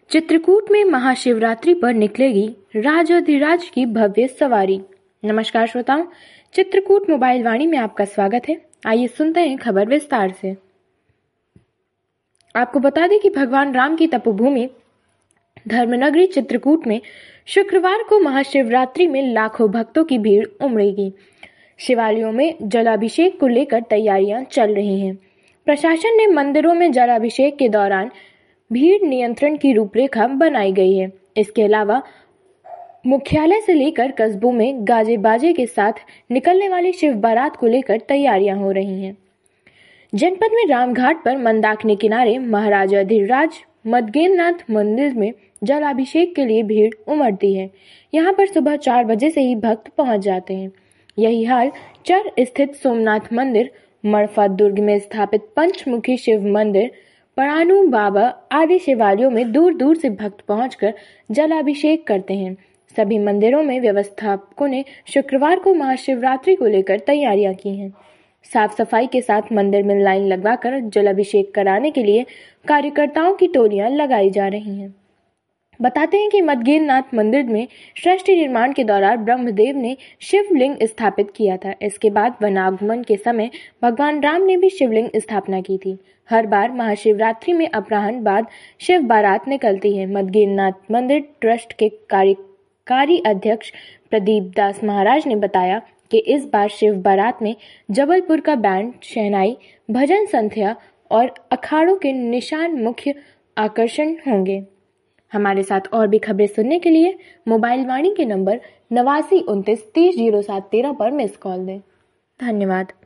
चित्रकूट में महाशिवरात्रि पर निकलेगी राजाधिराज की भव्य सवारी। नमस्कार श्रोताओं, चित्रकूट मोबाइल वाणी में आपका स्वागत है। आइए सुनते हैं खबर विस्तार से। आपको बता दें कि भगवान राम की तपोभूमि धर्मनगरी चित्रकूट में शुक्रवार को महाशिवरात्रि में लाखों भक्तों की भीड़ उमड़ेगी। शिवालयों में जलाभिषेक को लेकर तैयारियां चल रही हैं। प्रशासन ने मंदिरों में जलाभिषेक के दौरान भीड़ नियंत्रण की रूपरेखा बनाई गई है। इसके अलावा मुख्यालय से लेकर कस्बों में गाजे बाजे के साथ निकलने वाली शिव बारात को लेकर तैयारियां हो रही हैं। जनपद में रामघाट पर मंदाकिनी किनारे महाराजा अधिराज मदगेंद्रनाथ मंदिर में जलाभिषेक के लिए भीड़ उमड़ती है। यहां पर सुबह 4 बजे से ही भक्त पहुंच जाते हैं। यही हाल चर स्थित सोमनाथ मंदिर, मड़फा दुर्ग में स्थापित पंचमुखी शिव मंदिर, परानू बाबा आदि शिवालयों में दूर दूर से भक्त पहुंचकर जलाभिषेक करते हैं। सभी मंदिरों में व्यवस्थापकों ने शुक्रवार को महाशिवरात्रि को लेकर तैयारियां की हैं। साफ सफाई के साथ मंदिर में लाइन लगवाकर जलाभिषेक कराने के लिए कार्यकर्ताओं की टोलियां लगाई जा रही हैं। बताते हैं कि मदगेंद्रनाथ मंदिर में सृष्टि निर्माण के दौरान ब्रह्मदेव ने शिवलिंग स्थापित किया था। इसके बाद वनागमन के समय भगवान राम ने भी शिवलिंग स्थापना की थी। हर बार महाशिवरात्रि में अपराह्न बाद शिव बारात निकलती है। मदगेंद्रनाथ मंदिर ट्रस्ट के कार्यकारी अध्यक्ष प्रदीप दास महाराज ने बताया कि इस बार शिव बारात में जबलपुर का बैंड, शहनाई, भजन संध्या और अखाड़ों के निशान मुख्य आकर्षण होंगे। हमारे साथ और भी खबरें सुनने के लिए मोबाइल वाणी के नंबर 8929307013 पर मिस कॉल दें। धन्यवाद।